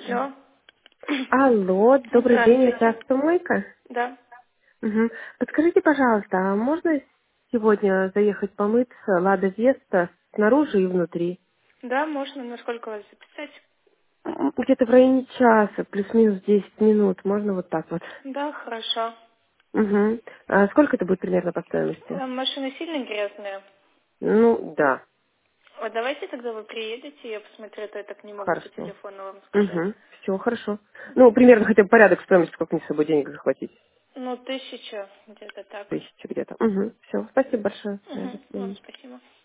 Алло. Алло, добрый день, это Здравствуйте. автомойка. Да. Мгм. Подскажите, пожалуйста, а можно сегодня заехать помыться Лада Веста снаружи и внутри? Да, можно. На сколько вас записать? Где-то в районе часа, плюс-минус 10 минут, можно вот так вот? Да, хорошо. Угу. А сколько это будет примерно по стоимости? Машины сильно грязные. Ну, да, Вот давайте тогда вы приедете, я посмотрю, а то я так не могу по хорошо. телефону вам сказать. Угу. Все, хорошо. Ну, примерно хотя бы порядок стоимости, сколько мне с собой денег захватить. Ну, 1000, где-то так. 1000 где-то. Угу. Все, спасибо большое. Да, до Угу. Вам свидания. спасибо.